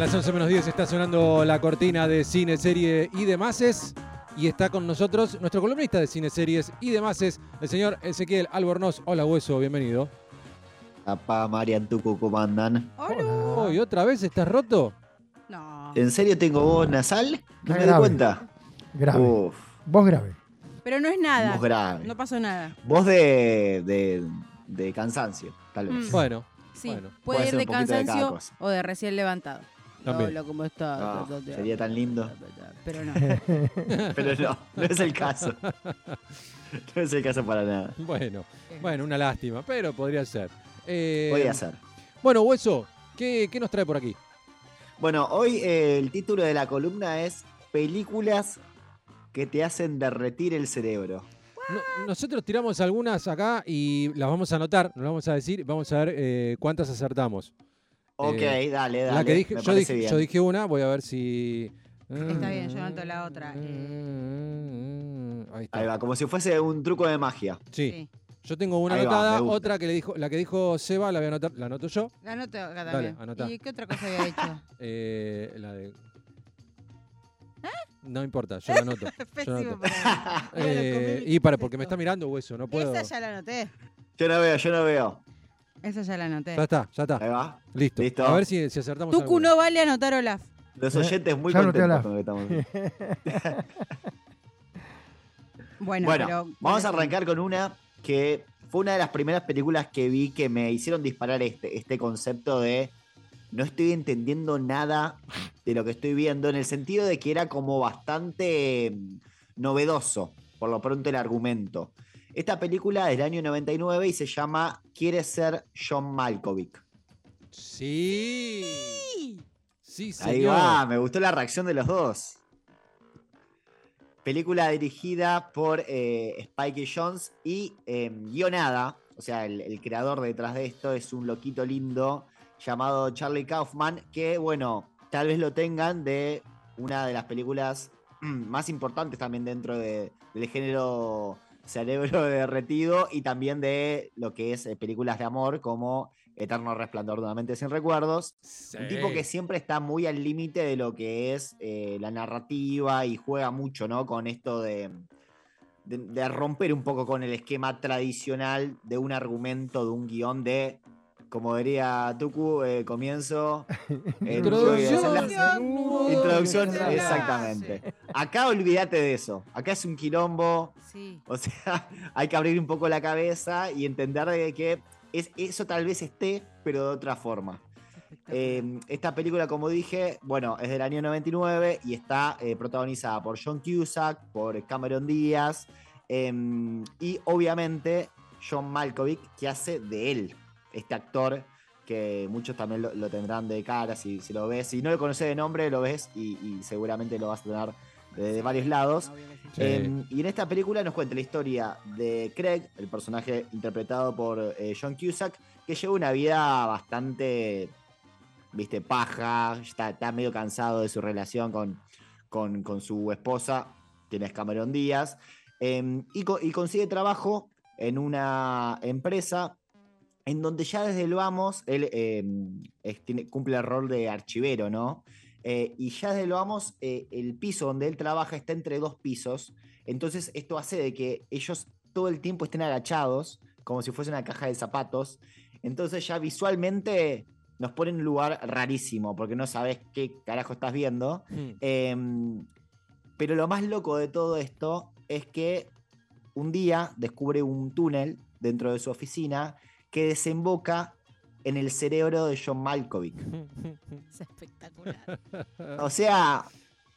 las 11:10 está sonando la cortina de cine, serie y demás. Y está con nosotros nuestro columnista de cine, series y demás, el señor Ezequiel Albornoz. Hola, Hueso, bienvenido. Papá, Marian, Tucu, ¿cómo andan? Hola. ¿Y otra vez estás roto? No. ¿En serio tengo voz nasal? ¿No me grave. di cuenta? Grave. Uf, Voz grave. Pero no es nada. voz grave. No pasó nada. Voz de cansancio, tal vez. Bueno, Sí, bueno. Puede puede ir ser de un poquito de cada cansancio cosa. o de recién levantado. También. Hola, ¿cómo está? Ah, sería tan lindo. Pero no. Pero no es el caso. No es el caso para nada. Bueno, una lástima, pero podría ser. Podría ser. Bueno, Hueso, ¿qué nos trae por aquí? Bueno, hoy el título de la columna es Películas que te hacen derretir el cerebro. Nosotros tiramos algunas acá y las vamos a anotar, nos las vamos a decir, vamos a ver cuántas acertamos. Ok, dale. La que dije, me yo, parece dije, bien. yo dije una, voy a ver si... Está bien, yo anoto la otra. Ahí está. Ahí va, como si fuese un truco de magia. Sí. Yo tengo una Ahí va, anotada, me gusta. otra que la que dijo Seba, la voy a anotar, la anoto yo. La anoto acá Dale, también. anotá. ¿Y qué otra cosa había hecho? La de... No importa, yo la anoto. Es Yo pésimo anoto. para mí. Y porque me está mirando, Hueso, no puedo. Esa ya la anoté. Yo no veo. Esa ya la anoté. Ya está. Ahí va. Listo. Listo. A ver si acertamos. Tucu alguna. no vale anotar Olaf. Los oyentes muy Ya no te contentos habla. con lo que estamos. Bueno, Bueno, pero. vamos a arrancar con una que fue una de las primeras películas que vi que me hicieron disparar este concepto de no estoy entendiendo nada de lo que estoy viendo, en el sentido de que era como bastante novedoso, por lo pronto, el argumento. Esta película es del año 99 y se llama ¿Quieres ser John Malkovich? Sí. Sí, señor. Ahí va, me gustó la reacción de los dos. Película dirigida por Spike Jonze y guionada, o sea, el creador detrás de esto es un loquito lindo llamado Charlie Kaufman, que, bueno, tal vez lo tengan de una de las películas más importantes también dentro del género cerebro derretido y también de lo que es películas de amor como Eterno Resplandor de una mente sin recuerdos. Sí. Un tipo que siempre está muy al límite de lo que es la narrativa y juega mucho, ¿no? Con esto de romper un poco con el esquema tradicional de un argumento, de un guión de, como diría Tucu, comienzo, introducción, desenlace. exactamente. Acá olvídate de eso. Acá es un quilombo. Sí. O sea, hay que abrir un poco la cabeza y entender de que eso tal vez esté, pero de otra forma. Esta película, como dije, bueno, es del año 99 y está protagonizada por John Cusack, por Cameron Díaz y obviamente John Malkovich, que hace de él, este actor que muchos también lo tendrán de cara si lo ves. Si no lo conoces de nombre, lo ves y seguramente lo vas a tener de varios lados. Sí. Y en esta película nos cuenta la historia de Craig, el personaje interpretado por John Cusack, que lleva una vida bastante, viste, paja, está medio cansado de su relación con su esposa, quien es Cameron Díaz, y consigue trabajo en una empresa en donde ya desde el vamos, él cumple el rol de archivero, ¿no? Y ya desde el vamos, el piso donde él trabaja está entre dos pisos, entonces esto hace de que ellos todo el tiempo estén agachados, como si fuese una caja de zapatos, entonces ya visualmente nos pone en un lugar rarísimo, porque no sabes qué carajo estás viendo. Pero lo más loco de todo esto es que un día descubre un túnel dentro de su oficina que desemboca en el cerebro de John Malkovich. Es espectacular. O sea,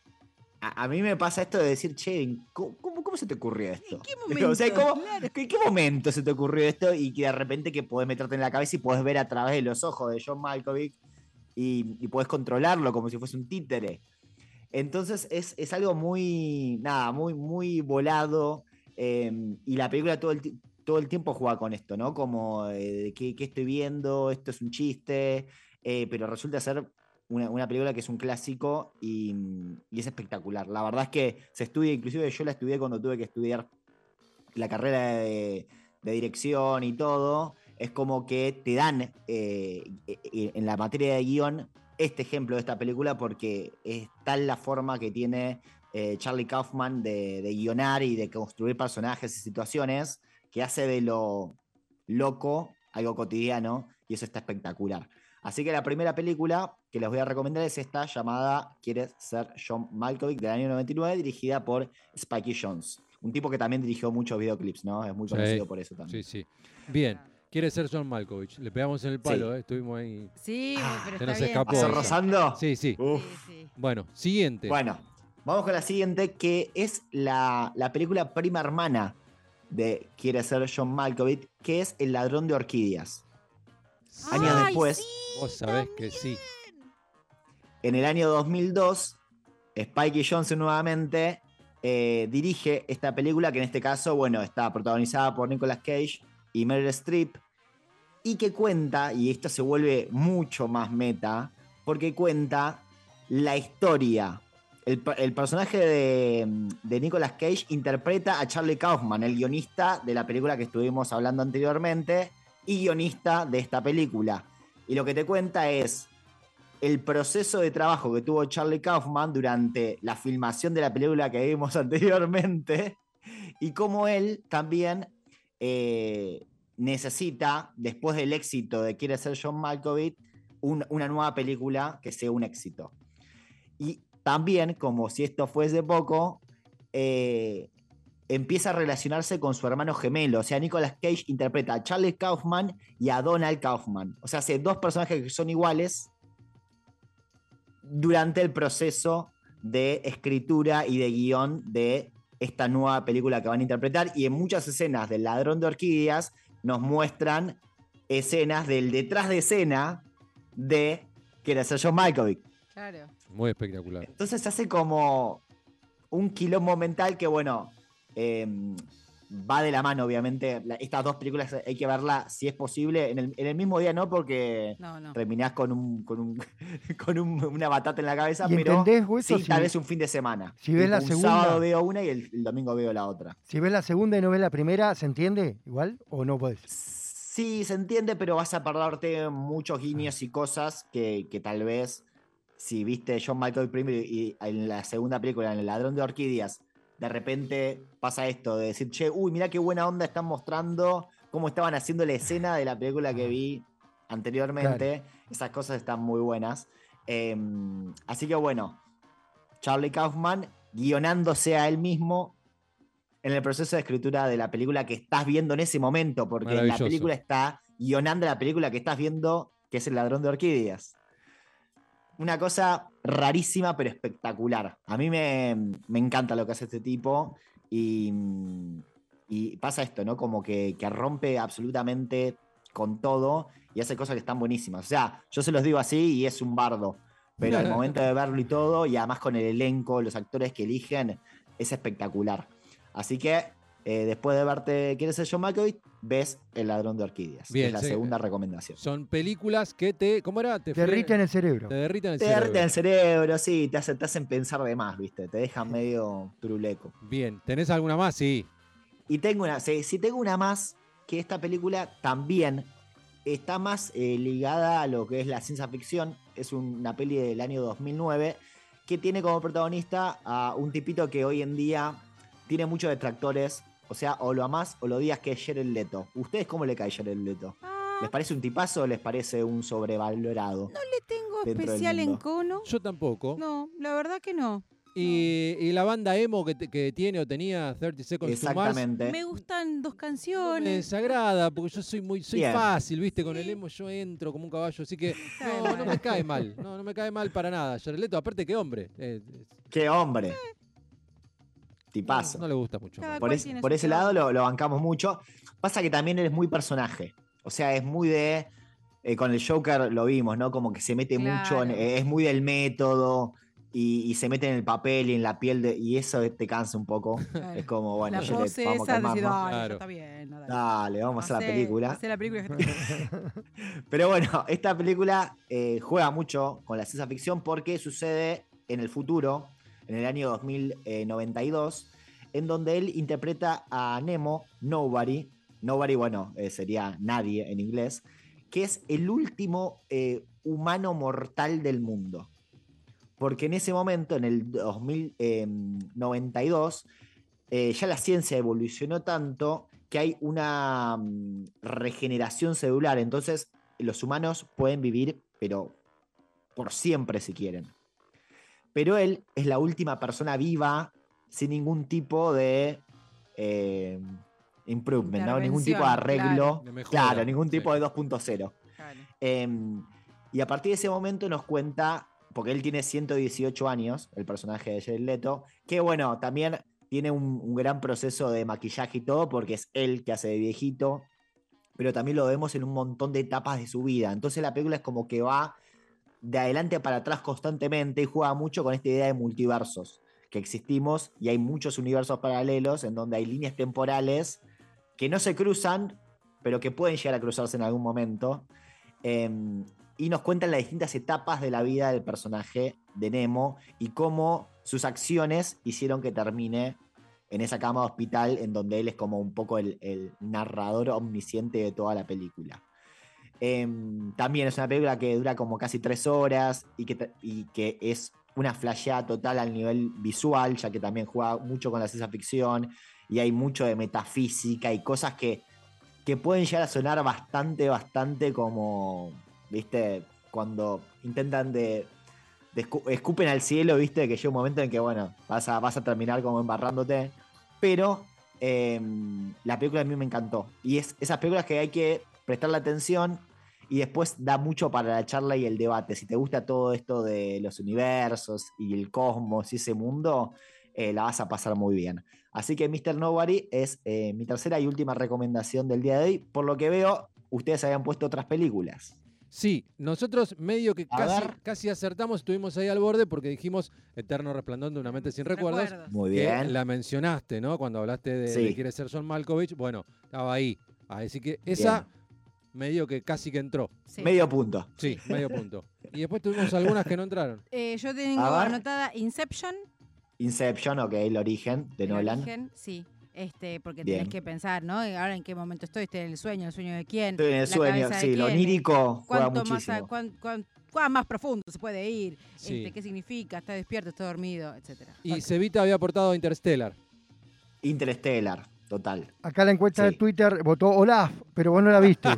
a mí me pasa esto de decir, che, ¿cómo se te ocurrió esto? ¿En qué momento? O sea, Claro. ¿en qué momento se te ocurrió esto? Y que de repente que podés meterte en la cabeza y podés ver a través de los ojos de John Malkovich y podés controlarlo como si fuese un títere. Entonces es algo muy muy volado. Y la película todo el tiempo juega con esto, ¿no? Como ¿qué estoy viendo? Esto es un chiste. Pero resulta ser una película que es un clásico y es espectacular. La verdad es que se estudia, inclusive yo la estudié cuando tuve que estudiar la carrera de dirección y todo. Es como que te dan en la materia de guión este ejemplo de esta película porque es tal la forma que tiene Charlie Kaufman de guionar y de construir personajes y situaciones que hace de lo loco algo cotidiano y eso está espectacular. Así que la primera película que les voy a recomendar es esta llamada ¿Quieres ser John Malkovich? Del año 99, dirigida por Spike Jonze. Un tipo que también dirigió muchos videoclips, ¿no? Es muy conocido por eso también. Sí. Bien. Quiere ser John Malkovich. Le pegamos en el palo, Estuvimos ahí. Sí, pero se está nos bien. escapó. ¿Pasó esa. rozando? Sí. Sí. Bueno, siguiente. Bueno, vamos con la siguiente, que es la película prima hermana de Quiere ser John Malkovich, que es El ladrón de orquídeas. Años ¡Ay, después, sí, Vos sabés que sí. en el año 2002, Spike Jonze nuevamente dirige esta película, que en este caso, bueno, está protagonizada por Nicolas Cage y Meryl Streep, y que cuenta, y esto se vuelve mucho más meta, porque cuenta la historia. El personaje de Nicolas Cage interpreta a Charlie Kaufman, el guionista de la película que estuvimos hablando anteriormente y guionista de esta película. Y lo que te cuenta es el proceso de trabajo que tuvo Charlie Kaufman durante la filmación de la película que vimos anteriormente y cómo él también necesita, después del éxito de Quiere ser John Malkovich, una nueva película que sea un éxito. Y también, como si esto fuese poco, empieza a relacionarse con su hermano gemelo. O sea, Nicolas Cage interpreta a Charlie Kaufman y a Donald Kaufman. O sea, hace dos personajes que son iguales durante el proceso de escritura y de guión de esta nueva película que van a interpretar. Y en muchas escenas del Ladrón de Orquídeas nos muestran escenas del detrás de escena de Quiere ser John Malkovich. Claro. Muy espectacular. Entonces se hace como un quilombo mental que, bueno, va de la mano, obviamente. Estas dos películas hay que verlas, si es posible, en el mismo día, no, porque No. terminás con una batata en la cabeza, ¿Y pero entendés, Hueso, sí, si- tal vez un fin de semana. si ves Tipo, la un segunda- sábado veo una y el domingo veo la otra. Si ves la segunda y no ves la primera, ¿se entiende igual o no podés? Sí, se entiende, pero vas a perderte muchos guiños y cosas que tal vez, si viste John Malkovich primero y en la segunda película, en El Ladrón de Orquídeas, de repente pasa esto de decir, che, uy, mirá qué buena onda están mostrando, cómo estaban haciendo la escena de la película que vi anteriormente. Esas cosas están muy buenas. Así que bueno, Charlie Kaufman guionándose a él mismo en el proceso de escritura de la película que estás viendo en ese momento, porque en la Maravilloso. película está guionando la película que estás viendo, que es El Ladrón de Orquídeas. Una cosa rarísima pero espectacular. A mí me encanta lo que hace este tipo y pasa esto, ¿no? Como que rompe absolutamente con todo y hace cosas que están buenísimas. O sea, yo se los digo así y es un bardo, pero al momento de verlo y todo, y además con el elenco, los actores que eligen, es espectacular. Así que después de verte ¿Quieres ser John Malkovich? Ves El Ladrón de Orquídeas. Bien, es la sí. segunda recomendación. Son películas que te. ¿Cómo era? Te derriten el cerebro. Te derriten el Te cerebro. derriten el cerebro, sí, te hacen pensar de más, ¿viste? Te dejan medio turuleco. Bien. ¿Tenés alguna más? Sí. Y tengo una, sí, tengo una más, que esta película también está más ligada a lo que es la ciencia ficción. Es una peli del año 2009 que tiene como protagonista a un tipito que hoy en día tiene muchos detractores. O sea, o lo amás o lo odias, que es Jared Leto. ¿Ustedes cómo le cae Jared Leto? ¿Les parece un tipazo o les parece un sobrevalorado? No le tengo Dentro del especial mundo. encono. Yo tampoco. No, la verdad que no. Y la banda emo que tiene o tenía 30 Seconds to Mars. Exactamente. Me gustan dos No me canciones. desagrada, porque yo soy Bien. fácil, ¿viste? Con el emo yo entro como un caballo, así que no me cae mal. No me cae mal para nada. Jared Leto, aparte que hombre. ¡Qué hombre! Tipazo. No le gusta mucho. Cada Por, cual tiene por su ese lado. lado lo bancamos mucho. Pasa que también eres muy personaje. O sea, es muy de... con el Joker lo vimos, ¿no? Como que se mete mucho, Claro. es muy del método y se mete en el papel y en la piel y eso te cansa un poco. Claro. Es como, bueno, La Jared, pose vamos a esa de decir, calmarnos. dale, ya Claro. está bien. No, dale. Dale, vamos a hacer la película. Hacé la película que está Pero bueno, esta película juega mucho con la ciencia ficción porque sucede en el futuro, en el año 2092, en donde él interpreta a Nemo, Nobody. Nobody, bueno, sería nadie en inglés. que es el último humano mortal del mundo. Porque en ese momento, en el 2092, ya la ciencia evolucionó tanto que hay una regeneración celular. Entonces, los humanos pueden vivir, pero por siempre si quieren. Pero él es la última persona viva sin ningún tipo de improvement, ¿no? Ningún tipo de arreglo. De mejora, Claro, ningún tipo sí. de 2.0. Claro. Y a partir de ese momento nos cuenta, porque él tiene 118 años, el personaje de Jared Leto, que bueno, también tiene un gran proceso de maquillaje y todo, porque es él que hace de viejito, pero también lo vemos en un montón de etapas de su vida. Entonces la película es como que va de adelante para atrás constantemente y juega mucho con esta idea de multiversos, que existimos y hay muchos universos paralelos en donde hay líneas temporales que no se cruzan, pero que pueden llegar a cruzarse en algún momento. Y nos cuentan las distintas etapas de la vida del personaje de Nemo y cómo sus acciones hicieron que termine en esa cama de hospital en donde él es como un poco el narrador omnisciente de toda la película. También es una película que dura como casi 3 horas y que es una flasheada total al nivel visual, ya que también juega mucho con la ciencia ficción y hay mucho de metafísica y cosas que pueden llegar a sonar bastante como, ¿viste? Cuando intentan escupen al cielo, ¿viste? Que llega un momento en que, bueno, vas a terminar como embarrándote. Pero la película a mí me encantó. Y es esas películas que hay que prestarle atención y después da mucho para la charla y el debate. Si te gusta todo esto de los universos y el cosmos y ese mundo, la vas a pasar muy bien. Así que Mr. Nobody es mi tercera y última recomendación del día de hoy. Por lo que veo, ustedes habían puesto otras películas. Sí, nosotros medio que A ver. casi acertamos, estuvimos ahí al borde porque dijimos Eterno Resplandor de una mente sin recuerdos. Muy Que bien. la mencionaste, ¿no? Cuando hablaste de Sí. Quiere ser John Malkovich. Bueno, estaba ahí. Así que esa medio que casi que entró. Sí. Medio punto. Sí, medio punto. Y después tuvimos algunas que no entraron. Yo tengo A ver. anotada Inception. Inception, ok, el origen de El Nolan. origen, sí. Porque Bien. tenés que pensar, ¿no? Ahora en qué momento estoy en el sueño de quién. Estoy en el la sueño, cabeza de sí, lo quién, onírico juega cuánto más, muchísimo. cuán más profundo se puede ir, Sí. qué significa, está despierto, está dormido, etcétera. Y Cevita había aportado Interstellar. Interstellar, total. Acá la encuesta Sí. de Twitter votó Olaf, pero vos no la viste.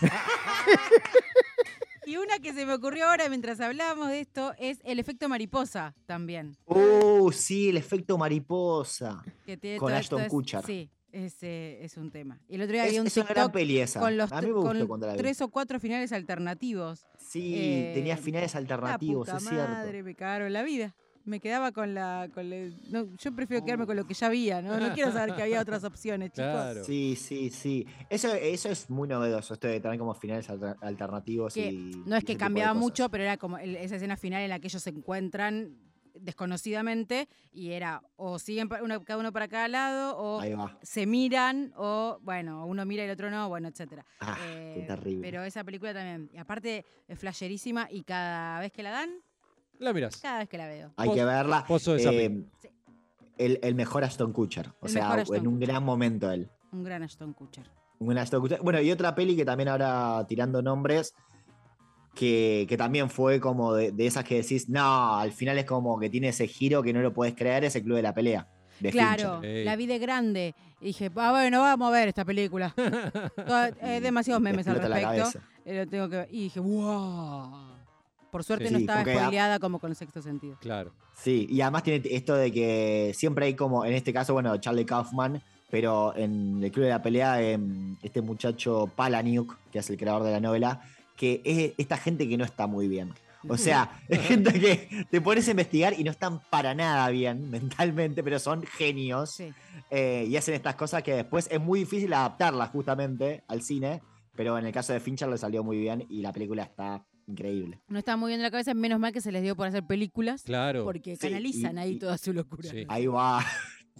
Y una que se me ocurrió ahora mientras hablábamos de esto es el efecto mariposa también. Sí, el efecto mariposa. Que tiene Con todo Ashton esto, Kutcher. Sí, es un tema. Y el otro día había un Es una gran TikTok peli esa. con los A mí me gustó con cuando la vi. 3 o 4 finales alternativos. Sí, tenía finales La alternativos, puta es madre, cierto. me cagaron la vida. Me quedaba no, yo prefiero quedarme con lo que ya había, ¿no? No quiero saber que había otras opciones, chicos. Claro. Sí. Eso es muy novedoso, esto de tener como finales alternativos. Que y no es y que ese tipo de cambiaba cosas. mucho, pero era como esa escena final en la que ellos se encuentran desconocidamente y era o siguen cada uno para cada lado o Ahí va. se miran o, bueno, uno mira y el otro no, bueno, etcétera. Ah, qué terrible. Pero esa película también, y aparte es flasherísima y cada vez que la dan, La mirás. cada vez que la veo. Hay que verla. Pozo de Zapping. Sí. El mejor Ashton Kutcher. O El sea, mejor Ashton en un Kutcher. gran momento él. Un gran Ashton Kutcher. Un gran Ashton Kutcher. Bueno, y otra peli que también ahora tirando nombres, que también fue como de esas que decís, no, al final es como que tiene ese giro que no lo puedes creer, es el Club de la Pelea. De Claro, Fincher. Ey. la vi de grande y dije, bueno, vamos a ver esta película. Demasiados Y memes te al explota la respecto. cabeza. Lo tengo que ver. Y dije, wow. Por suerte Sí, no estaba porque spoileada como con el Sexto Sentido. Claro. Sí, y además tiene esto de que siempre hay como, en este caso, bueno, Charlie Kaufman, pero en el Club de la Pelea, este muchacho Palahniuk, que es el creador de la novela, que es esta gente que no está muy bien. O sea, es gente que te pones a investigar y no están para nada bien mentalmente, pero son genios. Sí. Y hacen estas cosas que después es muy difícil adaptarlas justamente al cine, pero en el caso de Fincher le salió muy bien y la película está increíble. No estaba muy bien de la cabeza, menos mal que se les dio por hacer películas. Claro. Porque Sí, canalizan ahí y- toda su locura. Sí. Ahí va,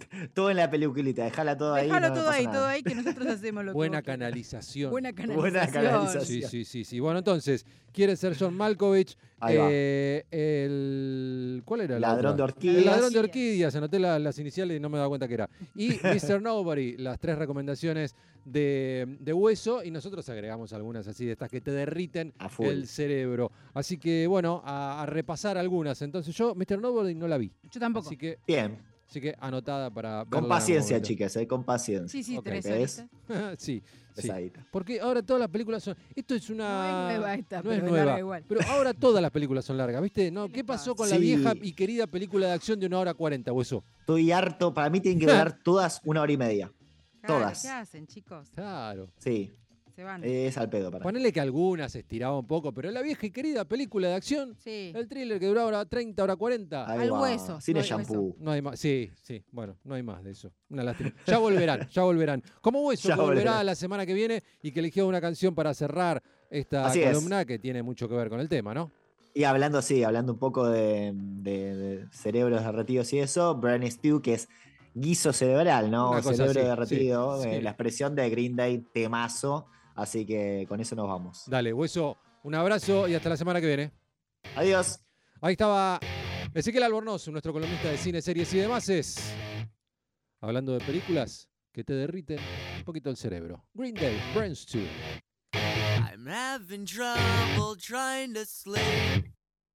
Todo en la peliculita, dejala todo ahí. Déjalo no todo pasa ahí, nada. todo ahí, que nosotros hacemos lo que Buena vos quieras. canalización. Buena Buena canalización. Sí. Bueno, entonces, quiere ser John Malkovich. Ahí va. ¿Cuál era? la Ladrón otra? de El orquídeas. ladrón de orquídeas. Anoté las iniciales y no me daba cuenta que era. Y Mr. Nobody, las 3 recomendaciones de Hueso. Y nosotros agregamos algunas así de estas que te derriten A full. el cerebro. Así que, bueno, a repasar algunas. Entonces, yo, Mr. Nobody, no la vi. Yo tampoco. Bien. Así que anotada para verla Con en paciencia, algún momento. chicas, con paciencia. Sí, Ok. 3 ¿Ves? horitas. Sí. Pesadita. Porque ahora todas las películas son. Esto es una. No es nueva esta, no pero es es nueva. larga igual. Pero ahora todas las películas son largas, ¿viste? ¿No? ¿Qué ¿Qué le pasó pasa? con la Sí. vieja y querida película de acción de 1 hora 40, Hueso? Estoy harto. Para mí tienen que durar todas 1 hora y media. Claro, Todas. ¿qué hacen, chicos? Claro. Sí, Se van. es al pedo para mí. Ponele que algunas se estiraba un poco, pero la vieja y querida película de acción, Sí. el thriller que duraba 30, hora 40. Ahí al va. hueso, Cine al shampoo. No hay más. Sí, bueno, no hay más de eso. Una lástima. Ya volverán. Como Hueso Ya que volverá volverán. la semana que viene y que eligió una canción para cerrar esta Así es. columna que tiene mucho que ver con el tema, ¿no? Y hablando un poco de cerebros derretidos y eso, Brain Stew, que es guiso cerebral, ¿no? Una cosa Cerebro así, derretido, sí. la expresión de Green Day, temazo. Así que con eso nos vamos. Dale, Hueso, un abrazo y hasta la semana que viene. Adiós. Ahí estaba Ezequiel Albornoz, nuestro columnista de cine, series y demás, hablando de películas que te derriten un poquito el cerebro. Green Day, Brain Stew. I'm having trouble trying to sleep.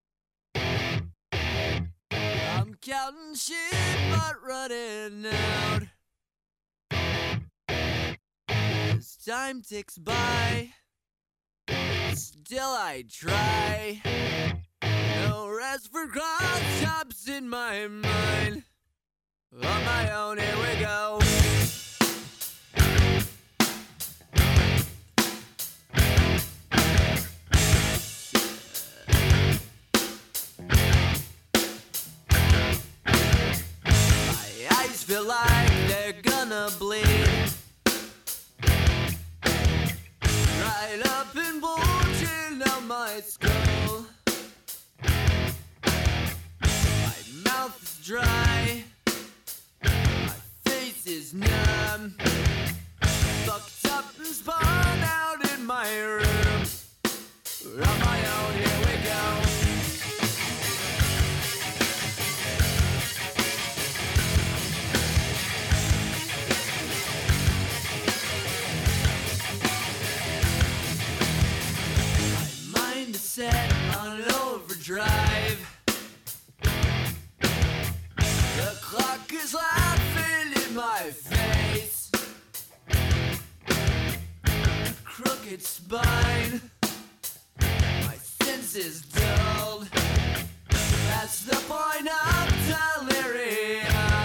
I'm counting sheep but running out. As time ticks by, still I try. No rest for cross-tops in my mind. On my own, here we go. My eyes feel like they're gonna bleed. Right up and bulging out my skull. My mouth is dry. My face is numb. Fucked up and spun out in my room. On my own, here we go. My mind is set on overdrive. The clock is laughing in my face. Crooked spine. My senses dulled. That's the point of delirium.